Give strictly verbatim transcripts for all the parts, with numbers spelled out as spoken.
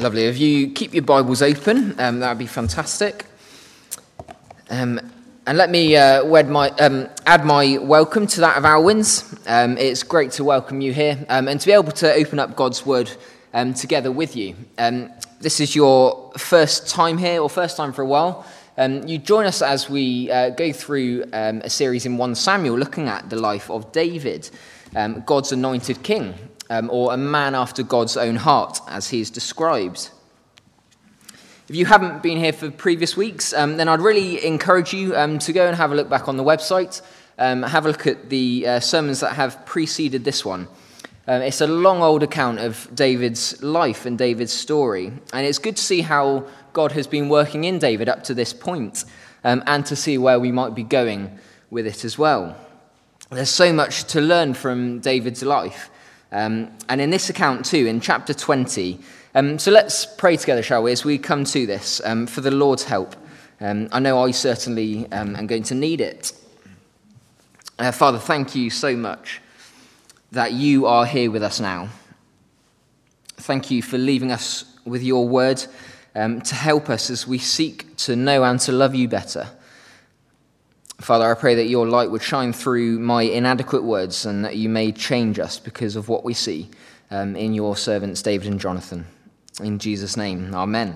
Lovely. If you keep your Bibles open, um, that would be fantastic. Um, and let me uh, wed my, um, add my welcome to that of Alwyn's. Um, it's great to welcome you here um, and to be able to open up God's Word um, together with you. Um, this is your first time here, or first time for a while. Um, you join us as we uh, go through um, a series in First Samuel looking at the life of David, um, God's anointed king. Um, or a man after God's own heart, as he is described. If you haven't been here for previous weeks, um, then I'd really encourage you um, to go and have a look back on the website, um, have a look at the uh, sermons that have preceded this one. Um, it's a long old account of David's life and David's story, and it's good to see how God has been working in David up to this point, um, and to see where we might be going with it as well. There's so much to learn from David's life. Um, and in this account too, in chapter twenty, um, so let's pray together, shall we, as we come to this, um, for the Lord's help. Um, I know I certainly um, am going to need it. Uh, Father, thank you so much that you are here with us now. Thank you for leaving us with your word um, to help us as we seek to know and to love you better. Father, I pray that your light would shine through my inadequate words and that you may change us because of what we see um, in your servants David and Jonathan. In Jesus' name, amen.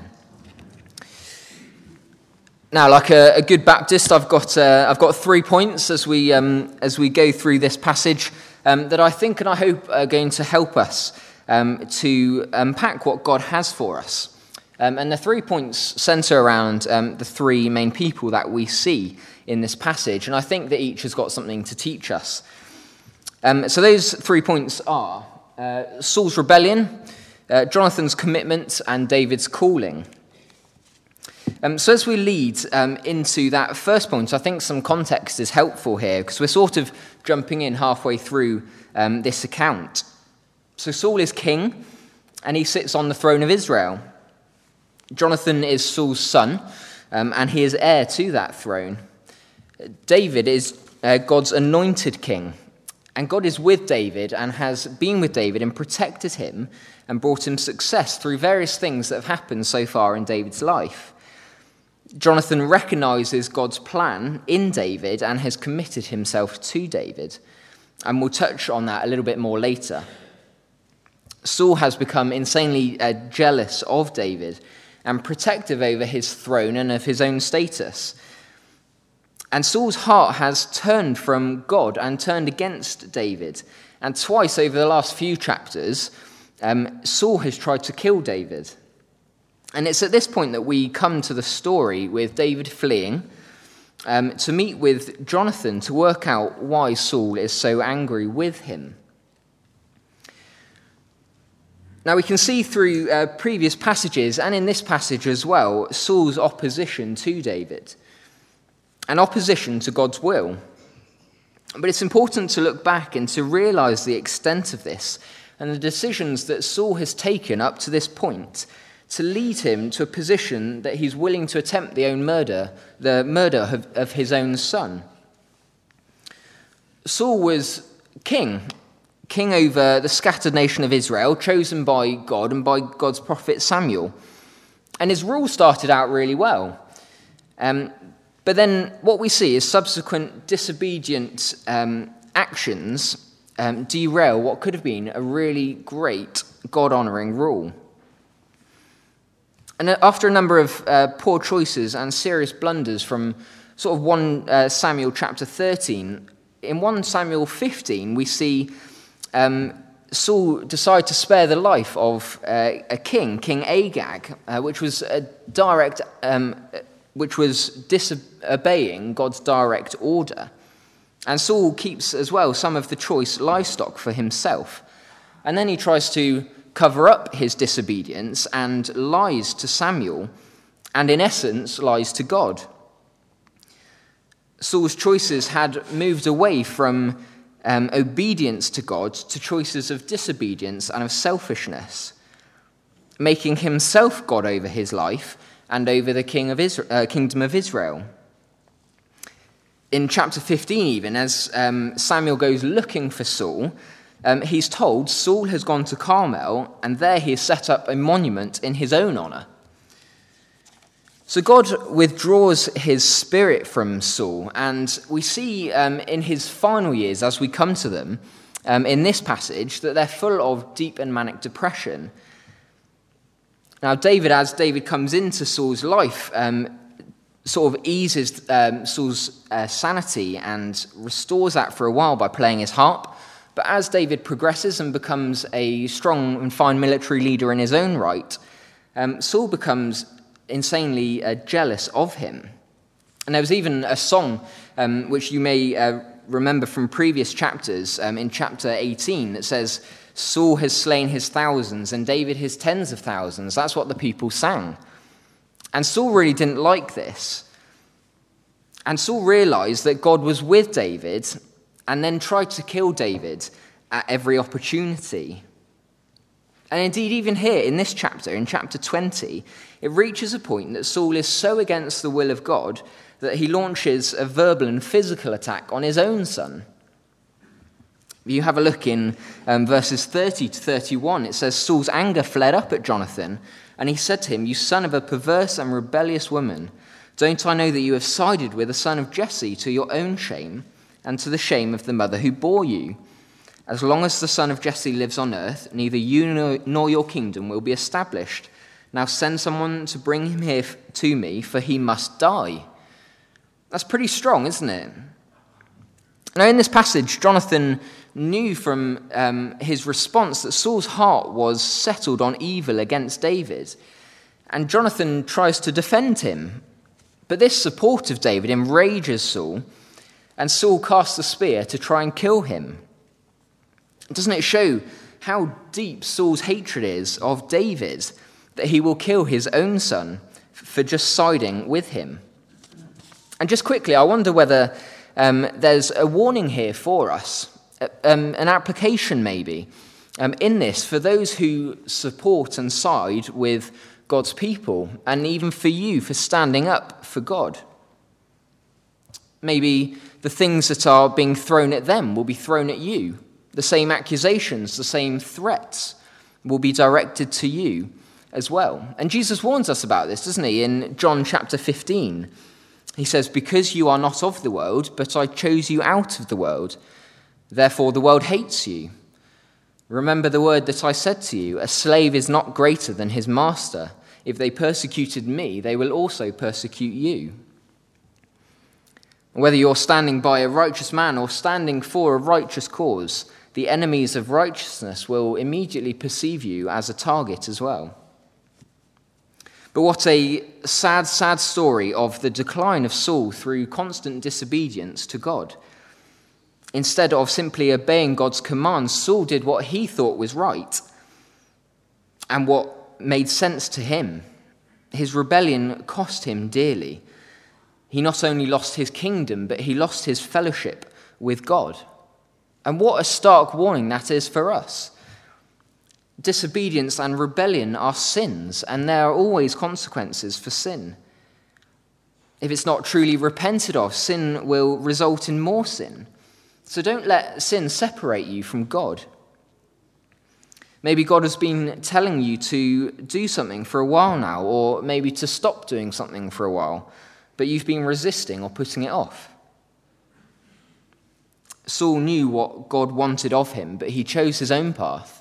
Now, like a, a good Baptist, I've got uh, I've got three points as we um, as we go through this passage um, that I think and I hope are going to help us um, to unpack what God has for us. Um, and the three points centre around um, the three main people that we see in this passage, and I think that each has got something to teach us. Um, so those three points are uh, Saul's rebellion, uh, Jonathan's commitment, and David's calling. Um, so as we lead um, into that first point, I think some context is helpful here, because we're sort of jumping in halfway through um, this account. So Saul is king, and he sits on the throne of Israel. Jonathan is Saul's son, um, and he is heir to that throne. David is uh, God's anointed king, and God is with David and has been with David and protected him and brought him success through various things that have happened so far in David's life. Jonathan recognizes God's plan in David and has committed himself to David, and we'll touch on that a little bit more later. Saul has become insanely uh, jealous of David and protective over his throne and of his own status. And Saul's heart has turned from God and turned against David. And twice over the last few chapters, um, Saul has tried to kill David. And it's at this point that we come to the story with David fleeing um, to meet with Jonathan to work out why Saul is so angry with him. Now we can see through uh, previous passages, and in this passage as well, Saul's opposition to David. An opposition to God's will. But it's important to look back and to realize the extent of this and the decisions that Saul has taken up to this point to lead him to a position that he's willing to attempt the own murder, the murder of, of his own son. Saul was king, king over the scattered nation of Israel, chosen by God and by God's prophet Samuel. And his rule started out really well. Um, But then what we see is subsequent disobedient um, actions um, derail what could have been a really great God-honouring rule. And after a number of uh, poor choices and serious blunders from sort of First Samuel chapter thirteen, in First Samuel fifteen we see um, Saul decide to spare the life of uh, a king, King Agag, uh, which was a direct... Um, which was disobeying God's direct order. And Saul keeps as well some of the choice livestock for himself. And then he tries to cover up his disobedience and lies to Samuel, and in essence lies to God. Saul's choices had moved away from um, obedience to God to choices of disobedience and of selfishness, making himself God over his life and over the king of Israel, uh, kingdom of Israel. In chapter fifteen even, as um, Samuel goes looking for Saul, um, he's told Saul has gone to Carmel, and there he has set up a monument in his own honor. So God withdraws his spirit from Saul, and we see um, in his final years, as we come to them, um, in this passage, that they're full of deep and manic depression. Now, David, as David comes into Saul's life, um, sort of eases um, Saul's uh, sanity and restores that for a while by playing his harp. But as David progresses and becomes a strong and fine military leader in his own right, um, Saul becomes insanely uh, jealous of him. And there was even a song um, which you may uh, remember from previous chapters, um, in chapter eighteen, that says, Saul has slain his thousands and David his tens of thousands. That's what the people sang. And Saul really didn't like this. And Saul realized that God was with David and then tried to kill David at every opportunity. And indeed, even here in this chapter, in chapter twenty, it reaches a point that Saul is so against the will of God that he launches a verbal and physical attack on his own son. If you have a look in um, verses thirty to thirty-one, it says, Saul's anger flared up at Jonathan, and he said to him, You son of a perverse and rebellious woman, don't I know that you have sided with the son of Jesse to your own shame and to the shame of the mother who bore you? As long as the son of Jesse lives on earth, neither you nor, nor your kingdom will be established. Now send someone to bring him here to me, for he must die. That's pretty strong, isn't it? Now in this passage, Jonathan knew from um, his response that Saul's heart was settled on evil against David. And Jonathan tries to defend him. But this support of David enrages Saul, and Saul casts a spear to try and kill him. Doesn't it show how deep Saul's hatred is of David, that he will kill his own son for just siding with him? And just quickly, I wonder whether um, there's a warning here for us, um, an application maybe, um, in this for those who support and side with God's people, and even for you for standing up for God. Maybe the things that are being thrown at them will be thrown at you. The same accusations, the same threats will be directed to you as well. And Jesus warns us about this, doesn't he, in John chapter fifteen. He says, Because you are not of the world, but I chose you out of the world. Therefore the world hates you. Remember the word that I said to you, a slave is not greater than his master. If they persecuted me, they will also persecute you. Whether you're standing by a righteous man or standing for a righteous cause, the enemies of righteousness will immediately perceive you as a target as well. But what a sad, sad story of the decline of Saul through constant disobedience to God. Instead of simply obeying God's commands, Saul did what he thought was right and what made sense to him. His rebellion cost him dearly. He not only lost his kingdom, but he lost his fellowship with God. And what a stark warning that is for us. Disobedience and rebellion are sins, and there are always consequences for sin. If it's not truly repented of, sin will result in more sin. So don't let sin separate you from God. Maybe God has been telling you to do something for a while now, or maybe to stop doing something for a while, but you've been resisting or putting it off. Saul knew what God wanted of him, but he chose his own path.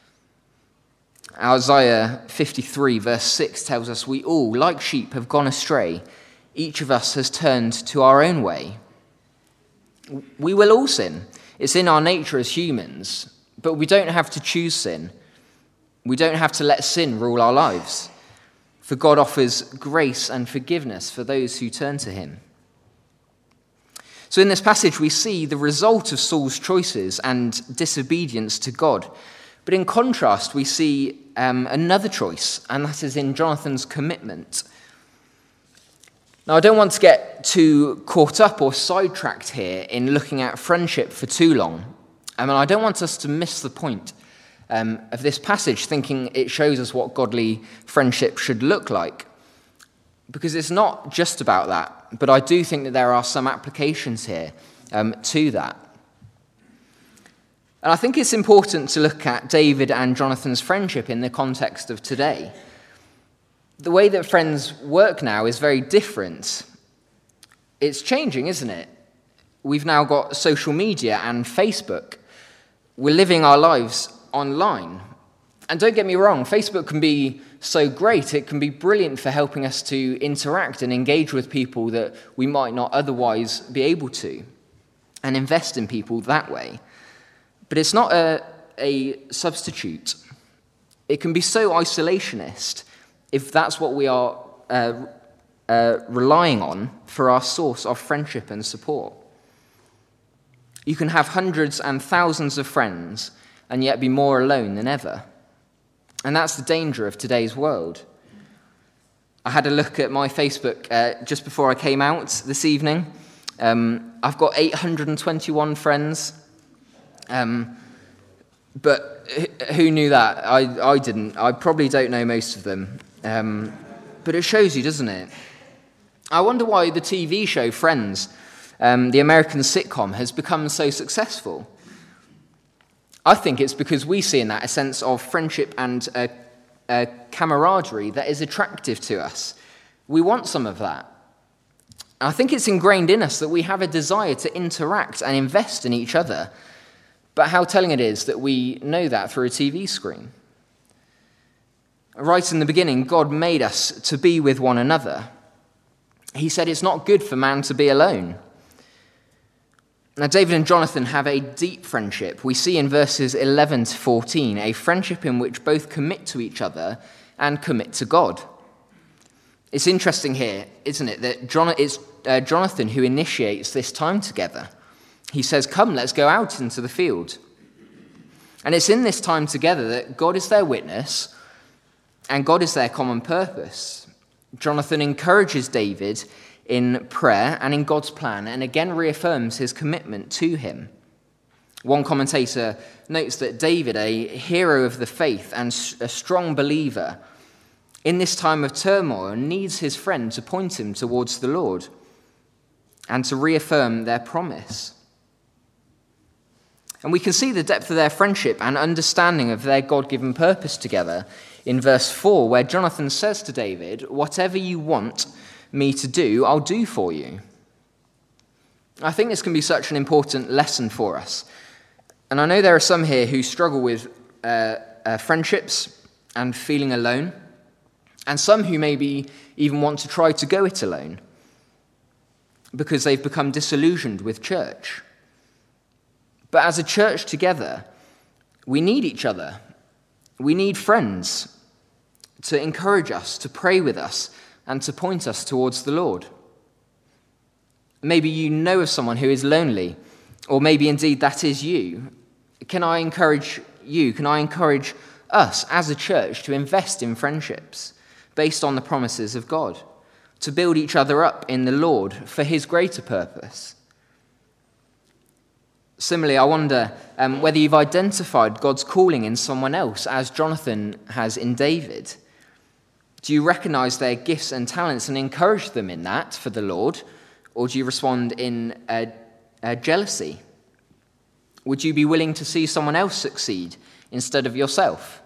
Isaiah fifty-three verse six tells us, we all, like sheep, have gone astray. Each of us has turned to our own way. We will all sin. It's in our nature as humans, but we don't have to choose sin. We don't have to let sin rule our lives. For God offers grace and forgiveness for those who turn to him. So in this passage, we see the result of Saul's choices and disobedience to God. But in contrast, we see um, another choice, and that is in Jonathan's commitment. Now, I don't want to get too caught up or sidetracked here in looking at friendship for too long. I mean, I don't want us to miss the point um, of this passage, thinking it shows us what godly friendship should look like. Because it's not just about that, but I do think that there are some applications here um, to that. And I think it's important to look at David and Jonathan's friendship in the context of today. The way that friends work now is very different. It's changing, isn't it? We've now got social media and Facebook. We're living our lives online. And don't get me wrong, Facebook can be so great. It can be brilliant for helping us to interact and engage with people that we might not otherwise be able to, and invest in people that way. But it's not a, a substitute. It can be so isolationist if that's what we are uh, uh, relying on for our source of friendship and support. You can have hundreds and thousands of friends and yet be more alone than ever. And that's the danger of today's world. I had a look at my Facebook uh, just before I came out this evening. Um, I've got eight hundred twenty-one friends. Um, but who knew that? I, I didn't. I probably don't know most of them. Um, but it shows you, doesn't it? I wonder why the T V show Friends, um, the American sitcom, has become so successful. I think it's because we see in that a sense of friendship and a, a camaraderie that is attractive to us. We want some of that. I think it's ingrained in us that we have a desire to interact and invest in each other. But how telling it is that we know that through a T V screen. Right in the beginning, God made us to be with one another. He said it's not good for man to be alone. Now, David and Jonathan have a deep friendship. We see in verses eleven to fourteen a friendship in which both commit to each other and commit to God. It's interesting here, isn't it, that John, it's uh, Jonathan who initiates this time together. He says, "Come, let's go out into the field." And it's in this time together that God is their witness and God is their common purpose. Jonathan encourages David in prayer and in God's plan, and again reaffirms his commitment to him. One commentator notes that David, a hero of the faith and a strong believer, in this time of turmoil needs his friend to point him towards the Lord and to reaffirm their promise. And we can see the depth of their friendship and understanding of their God-given purpose together in verse four, where Jonathan says to David, "Whatever you want me to do, I'll do for you." I think this can be such an important lesson for us. And I know there are some here who struggle with uh, uh, friendships and feeling alone, and some who maybe even want to try to go it alone because they've become disillusioned with church. But as a church together, we need each other. We need friends to encourage us, to pray with us, and to point us towards the Lord. Maybe you know of someone who is lonely, or maybe indeed that is you. Can I encourage you, can I encourage us as a church to invest in friendships based on the promises of God, to build each other up in the Lord for his greater purpose? Similarly, I wonder um, whether you've identified God's calling in someone else, as Jonathan has in David. Do you recognize their gifts and talents and encourage them in that for the Lord? Or do you respond in uh, uh, jealousy? Would you be willing to see someone else succeed instead of yourself?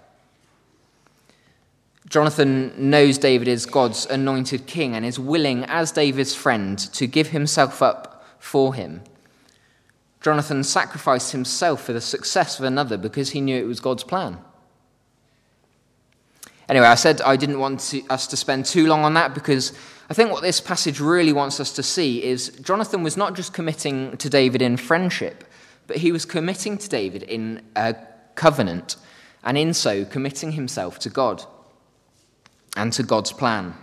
Jonathan knows David is God's anointed king and is willing, as David's friend, to give himself up for him. Jonathan sacrificed himself for the success of another because he knew it was God's plan. Anyway, I said I didn't want to, us to spend too long on that because I think what this passage really wants us to see is Jonathan was not just committing to David in friendship, but he was committing to David in a covenant, and in so committing himself to God and to God's plan.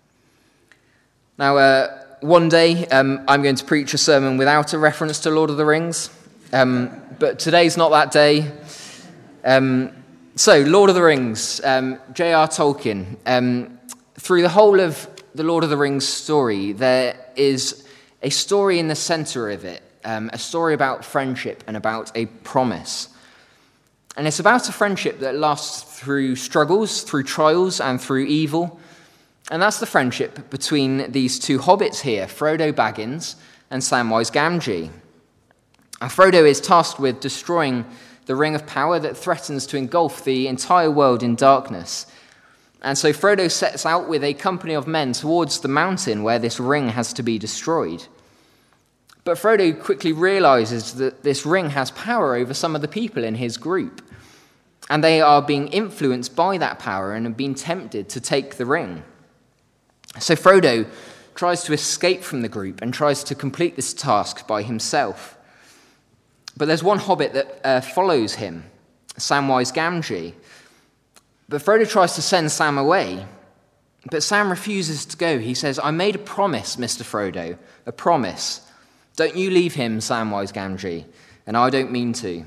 Now, uh, one day um, I'm going to preach a sermon without a reference to Lord of the Rings, um, but today's not that day. Um, so, Lord of the Rings, um, J R Tolkien. Um, through the whole of the Lord of the Rings story, there is a story in the center of it, um, a story about friendship and about a promise. And it's about a friendship that lasts through struggles, through trials, and through evil. And that's the friendship between these two hobbits here, Frodo Baggins and Samwise Gamgee. And Frodo is tasked with destroying the ring of power that threatens to engulf the entire world in darkness. And so Frodo sets out with a company of men towards the mountain where this ring has to be destroyed. But Frodo quickly realizes that this ring has power over some of the people in his group, and they are being influenced by that power and have been tempted to take the ring. So Frodo tries to escape from the group and tries to complete this task by himself. But there's one hobbit that uh, follows him, Samwise Gamgee. But Frodo tries to send Sam away, but Sam refuses to go. He says, "I made a promise, Mister Frodo, a promise. Don't you leave him, Samwise Gamgee, and I don't mean to."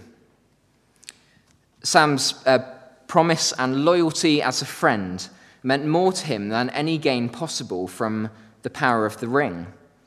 Sam's uh, promise and loyalty as a friend meant more to him than any gain possible from the power of the ring.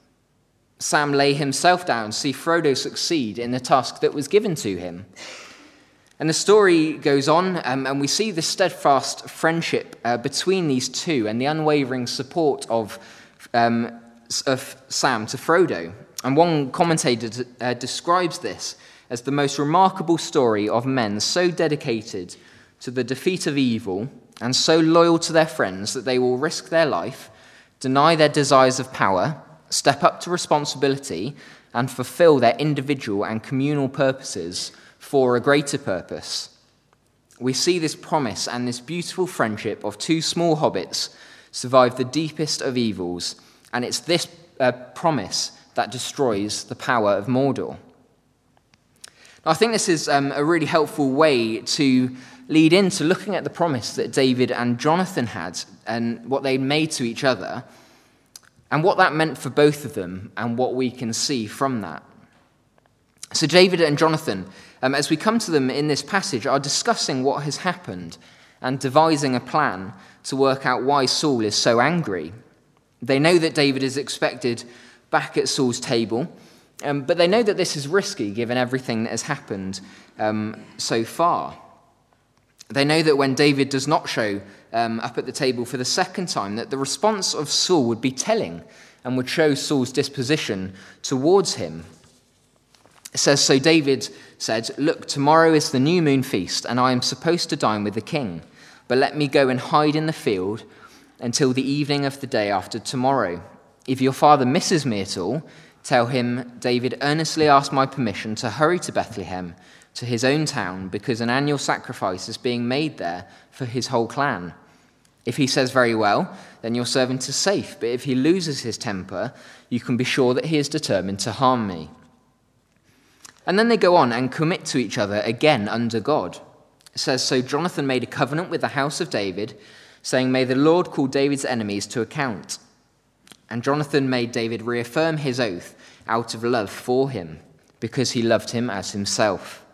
Sam lay himself down to see Frodo succeed in the task that was given to him. And the story goes on, um, and we see the steadfast friendship uh, between these two and the unwavering support of, um, of Sam to Frodo. And one commentator uh, describes this as the most remarkable story of men so dedicated to the defeat of evil and so loyal to their friends that they will risk their life, deny their desires of power, step up to responsibility, and fulfill their individual and communal purposes for a greater purpose. We see this promise and this beautiful friendship of two small hobbits survive the deepest of evils, and it's this uh, promise that destroys the power of Mordor. Now, I think this is um, a really helpful way to lead into looking at the promise that David and Jonathan had and what they made to each other, and what that meant for both of them and what we can see from that. So David and Jonathan, um, as we come to them in this passage, are discussing what has happened and devising a plan to work out why Saul is so angry. They know that David is expected back at Saul's table, um, but they know that this is risky given everything that has happened um, so far. They know that when David does not show um, up at the table for the second time, that the response of Saul would be telling and would show Saul's disposition towards him. It says, "So David said, 'Look, tomorrow is the new moon feast, and I am supposed to dine with the king. But let me go and hide in the field until the evening of the day after tomorrow. If your father misses me at all, tell him David earnestly asked my permission to hurry to Bethlehem, to his own town, because an annual sacrifice is being made there for his whole clan. If he says very well, then your servant is safe. But if he loses his temper, you can be sure that he is determined to harm me.'" And then they go on and commit to each other again under God. It says, "So Jonathan made a covenant with the house of David, saying, 'May the Lord call David's enemies to account.' And Jonathan made David reaffirm his oath out of love for him, because he loved him as himself."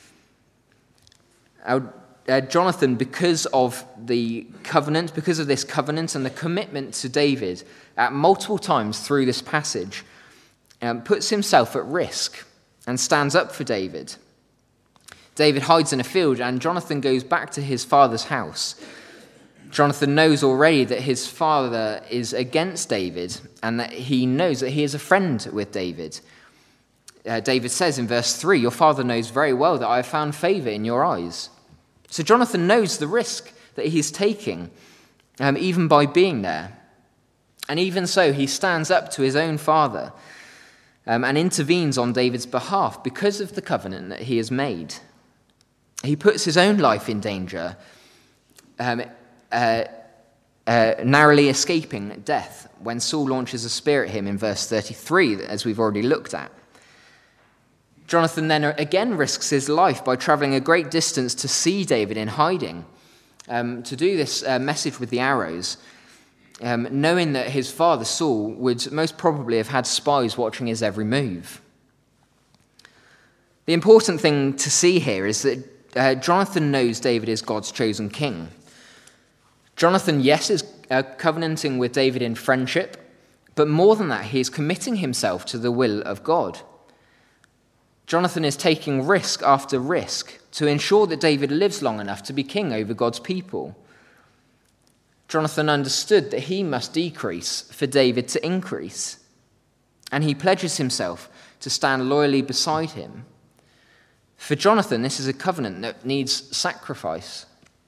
Uh, Jonathan, because of the covenant, because of this covenant and the commitment to David at multiple times through this passage, um, puts himself at risk and stands up for David. David hides in a field, and Jonathan goes back to his father's house. Jonathan knows already that his father is against David, and that he knows that he is a friend with David. Uh, David says in verse three, "Your father knows very well that I have found favor in your eyes." So Jonathan knows the risk that he's taking, um, even by being there. And even so, he stands up to his own father um, and intervenes on David's behalf because of the covenant that he has made. He puts his own life in danger, um, uh, uh, narrowly escaping death when Saul launches a spear at him in verse thirty-three, as we've already looked at. Jonathan then again risks his life by traveling a great distance to see David in hiding, um, to do this uh, message with the arrows, um, knowing that his father Saul would most probably have had spies watching his every move. The important thing to see here is that uh, Jonathan knows David is God's chosen king. Jonathan, yes, is uh, covenanting with David in friendship, but more than that, he is committing himself to the will of God. Jonathan is taking risk after risk to ensure that David lives long enough to be king over God's people. Jonathan understood that he must decrease for David to increase, and he pledges himself to stand loyally beside him. For Jonathan, this is a covenant that needs sacrifice.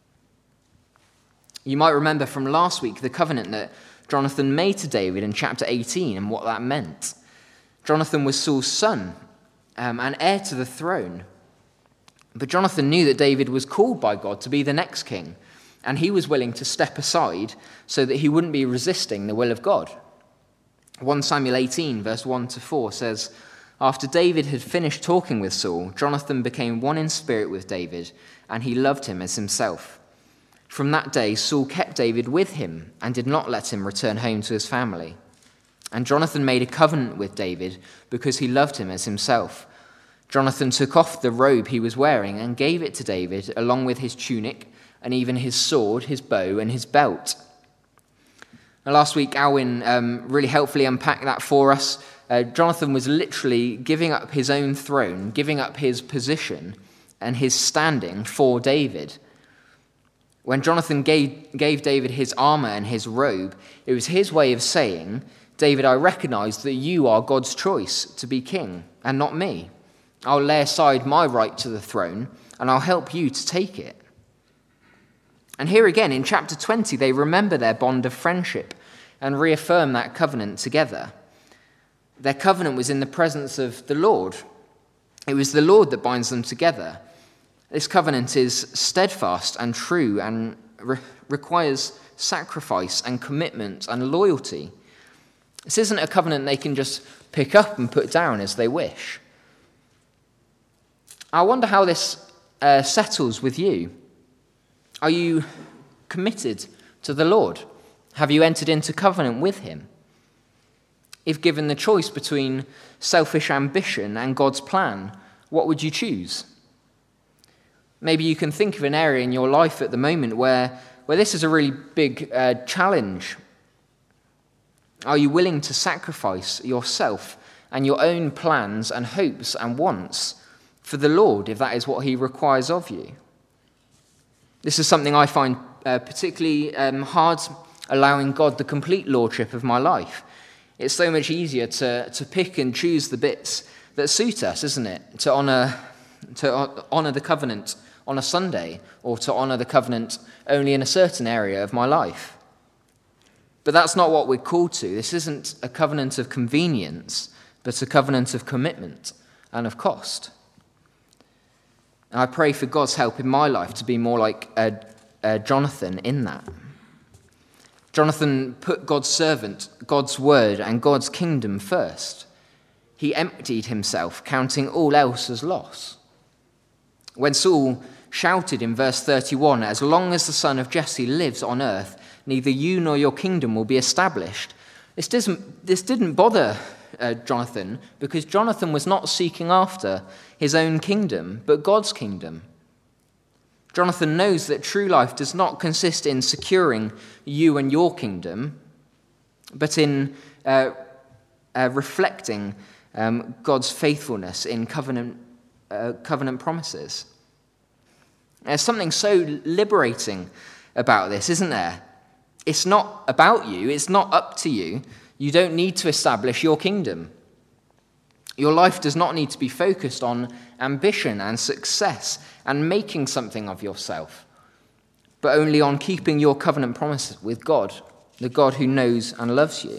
You might remember from last week the covenant that Jonathan made to David in chapter eighteen and what that meant. Jonathan was Saul's son um, and heir to the throne. But Jonathan knew that David was called by God to be the next king, and he was willing to step aside so that he wouldn't be resisting the will of God. First Samuel eighteen, verse one to four says, "After David had finished talking with Saul, Jonathan became one in spirit with David, and he loved him as himself. From that day, Saul kept David with him and did not let him return home to his family. And Jonathan made a covenant with David because he loved him as himself. Jonathan took off the robe he was wearing and gave it to David, along with his tunic and even his sword, his bow, and his belt." Now, last week, Alwyn um, really helpfully unpacked that for us. Uh, Jonathan was literally giving up his own throne, giving up his position and his standing for David. When Jonathan gave, gave David his armor and his robe, it was his way of saying, "David, I recognize that you are God's choice to be king and not me. I'll lay aside my right to the throne and I'll help you to take it." And here again, in chapter twenty, they remember their bond of friendship and reaffirm that covenant together. Their covenant was in the presence of the Lord. It was the Lord that binds them together. This covenant is steadfast and true and re- requires sacrifice and commitment and loyalty. This isn't a covenant they can just pick up and put down as they wish. I wonder how this uh, settles with you. Are you committed to the Lord? Have you entered into covenant with him? If given the choice between selfish ambition and God's plan, what would you choose? Maybe you can think of an area in your life at the moment where, where this is a really big uh, challenge. Are you willing to sacrifice yourself and your own plans and hopes and wants for the Lord, if that is what he requires of you? This is something I find uh, particularly um, hard, allowing God the complete lordship of my life. It's so much easier to, to pick and choose the bits that suit us, isn't it? To honour to honour the covenant on a Sunday, or to honour the covenant only in a certain area of my life. But that's not what we're called to. This isn't a covenant of convenience, but a covenant of commitment and of cost. And I pray for God's help in my life to be more like uh, uh, Jonathan in that. Jonathan put God's servant, God's word, and God's kingdom first. He emptied himself, counting all else as loss. When Saul shouted in verse thirty-one, "As long as the son of Jesse lives on earth, neither you nor your kingdom will be established," this didn't, this didn't bother uh, Jonathan, because Jonathan was not seeking after his own kingdom, but God's kingdom. Jonathan knows that true life does not consist in securing you and your kingdom, but in uh, uh, reflecting um, God's faithfulness in covenant uh, covenant promises. There's something so liberating about this, isn't there? It's not about you. It's not up to you. You don't need to establish your kingdom. Your life does not need to be focused on ambition and success and making something of yourself, but only on keeping your covenant promises with God, the God who knows and loves you.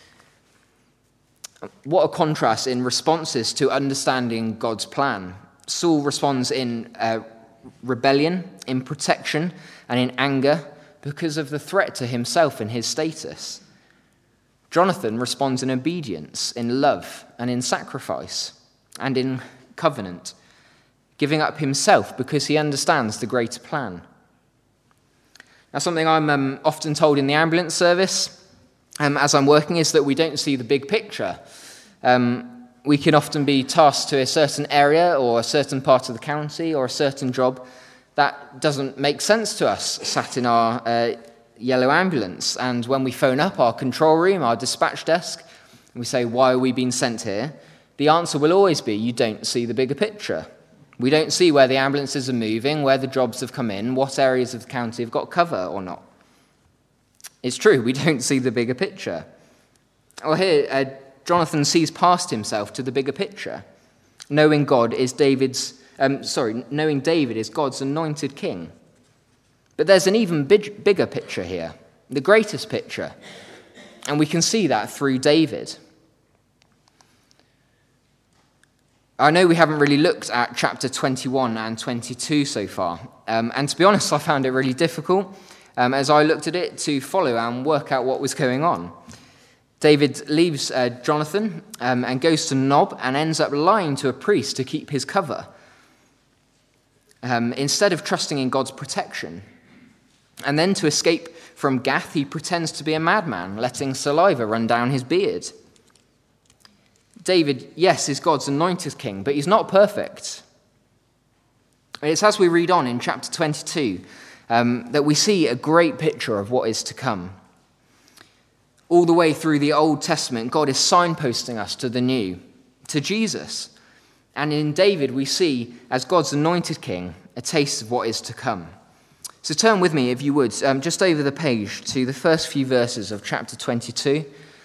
What a contrast in responses to understanding God's plan. Saul responds in uh, rebellion, in protection, and in anger because of the threat to himself and his status. Jonathan responds in obedience, in love, and in sacrifice, and in covenant, giving up himself because he understands the greater plan. Now, something I'm um, often told in the ambulance service um, as I'm working is that we don't see the big picture. Um, we can often be tasked to a certain area or a certain part of the county or a certain job that doesn't make sense to us sat in our uh, yellow ambulance. And when we phone up our control room, our dispatch desk, and we say, "Why are we being sent here?" the answer will always be, you don't see the bigger picture. We don't see where the ambulances are moving, where the jobs have come in, what areas of the county have got cover or not. It's true, we don't see the bigger picture. Well, here, uh, Jonathan sees past himself to the bigger picture. Knowing God is David's um, sorry, knowing David is God's anointed king. But there's an even big, bigger picture here, the greatest picture. And we can see that through David. I know we haven't really looked at chapter twenty-one and twenty-two so far. Um, and to be honest, I found it really difficult um, as I looked at it to follow and work out what was going on. David leaves uh, Jonathan um, and goes to Nob and ends up lying to a priest to keep his cover, um, instead of trusting in God's protection. And then to escape from Gath, he pretends to be a madman, letting saliva run down his beard. David, yes, is God's anointed king, but he's not perfect. It's as we read on in chapter twenty-two um, that we see a great picture of what is to come. All the way through the Old Testament, God is signposting us to the new, to Jesus. And in David, we see, as God's anointed king, a taste of what is to come. So turn with me, if you would, um, just over the page to the first few verses of chapter twenty-two.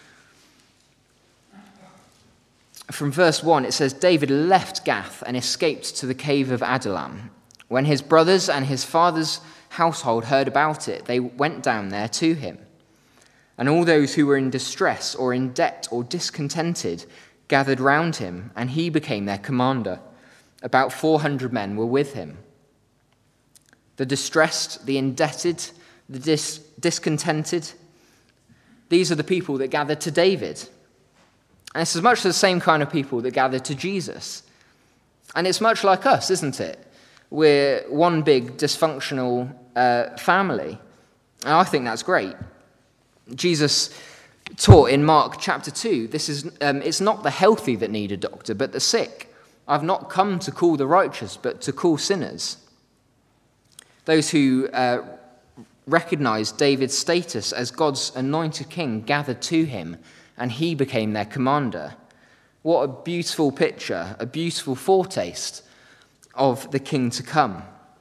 From verse one, it says, David left Gath and escaped to the cave of Adullam. When his brothers and his father's household heard about it, they went down there to him. And all those who were in distress or in debt or discontented gathered round him, and he became their commander. About four hundred men were with him. The distressed, the indebted, the dis- discontented, these are the people that gathered to David. And it's as much the same kind of people that gathered to Jesus. And it's much like us, isn't it? We're one big dysfunctional uh, family. And I think that's great. Jesus taught in Mark chapter two, this is um, it's not the healthy that need a doctor, but the sick. I've not come to call the righteous, but to call sinners. Those who uh, recognized David's status as God's anointed king gathered to him, and he became their commander. What a beautiful picture, a beautiful foretaste of the king to come.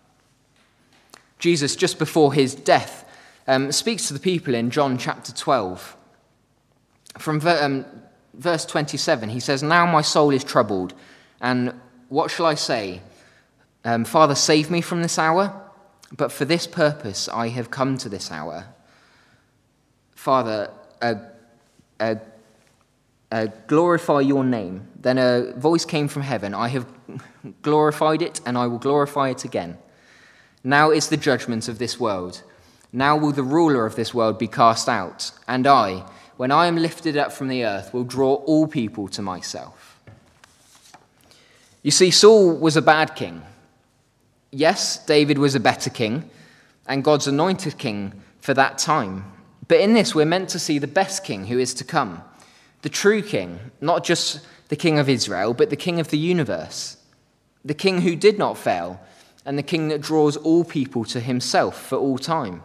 Jesus, just before his death, um, speaks to the people in John chapter twelve. From um, verse twenty-seven, he says, Now my soul is troubled, and what shall I say? Um, Father, save me from this hour, but for this purpose I have come to this hour. Father, uh, Uh, uh, glorify your name. Then a voice came from heaven. I have glorified it, and I will glorify it again. Now is the judgment of this world. Now will the ruler of this world be cast out. And I, when I am lifted up from the earth, will draw all people to myself. You see, Saul was a bad king. Yes, David was a better king, and God's anointed king for that time. But in this, we're meant to see the best king who is to come. The true king, not just the king of Israel, but the king of the universe. The king who did not fail, and the king that draws all people to himself for all time.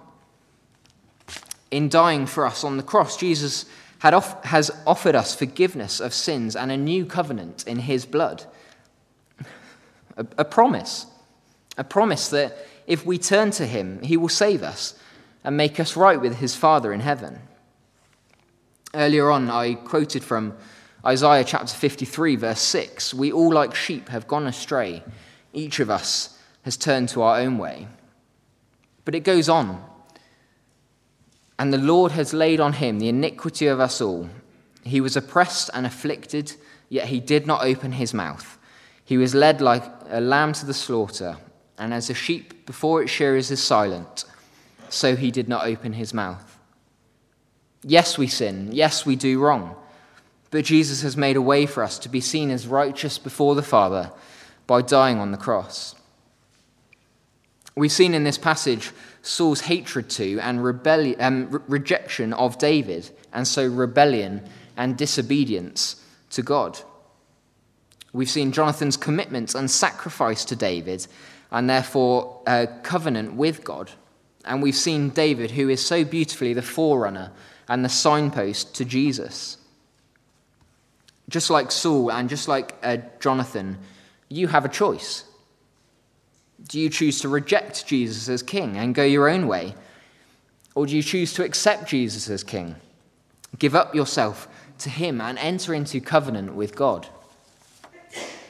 In dying for us on the cross, Jesus had off- has offered us forgiveness of sins and a new covenant in his blood. A, a promise. A promise that if we turn to him, he will save us and make us right with his Father in heaven. Earlier on, I quoted from Isaiah chapter fifty-three, verse six. We all like sheep have gone astray. Each of us has turned to our own way. But it goes on. And the Lord has laid on him the iniquity of us all. He was oppressed and afflicted, yet he did not open his mouth. He was led like a lamb to the slaughter, and as a sheep before its shearers is silent, so he did not open his mouth. Yes, we sin. Yes, we do wrong. But Jesus has made a way for us to be seen as righteous before the Father by dying on the cross. We've seen in this passage Saul's hatred to and rebellion, um, re- rejection of David, and so rebellion and disobedience to God. We've seen Jonathan's commitment and sacrifice to David, and therefore a covenant with God. And we've seen David, who is so beautifully the forerunner and the signpost to Jesus. Just like Saul and just like uh, Jonathan, you have a choice. Do you choose to reject Jesus as king and go your own way? Or do you choose to accept Jesus as king, give up yourself to him and enter into covenant with God?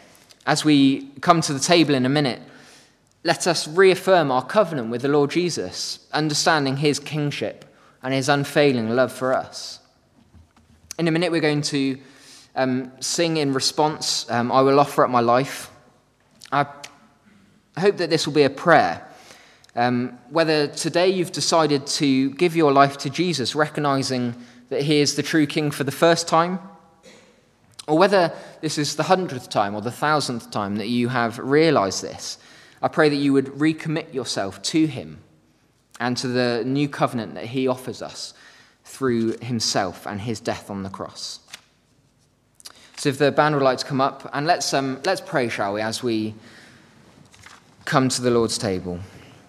As we come to the table in a minute, let us reaffirm our covenant with the Lord Jesus, understanding his kingship and his unfailing love for us. In a minute, we're going to um, sing in response, um, I will offer up my life. I hope that this will be a prayer. Um, whether today you've decided to give your life to Jesus, recognizing that he is the true king for the first time, or whether this is the hundredth time or the thousandth time that you have realized this, I pray that you would recommit yourself to him and to the new covenant that he offers us through himself and his death on the cross. So if the band would like to come up, and let's um, let's pray, shall we, as we come to the Lord's table.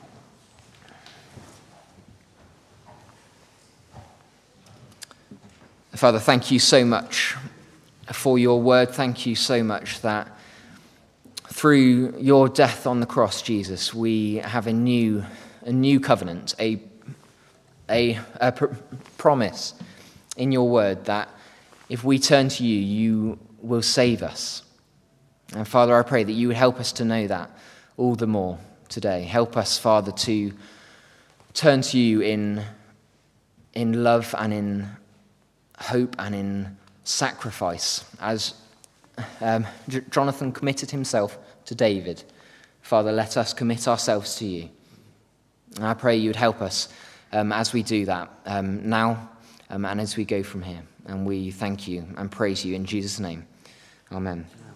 Father, thank you so much for your word. Thank you so much that through your death on the cross, Jesus, we have a new a new covenant, a, a, a pr- promise in your word that if we turn to you, you will save us. And Father, I pray that you would help us to know that all the more today. Help us, Father, to turn to you in, in love and in hope and in sacrifice, as um, J- Jonathan committed himself to David. Father, let us commit ourselves to you. And I pray you would help us um, as we do that um, now um, and as we go from here. And we thank you and praise you in Jesus' name. Amen.